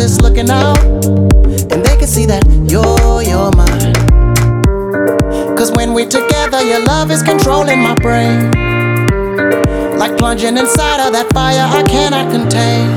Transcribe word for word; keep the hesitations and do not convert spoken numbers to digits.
jealous looking out, and they can see that you're, you're mine. Cause when we're together, your love is controlling my brain, like plunging inside of that fire I cannot contain.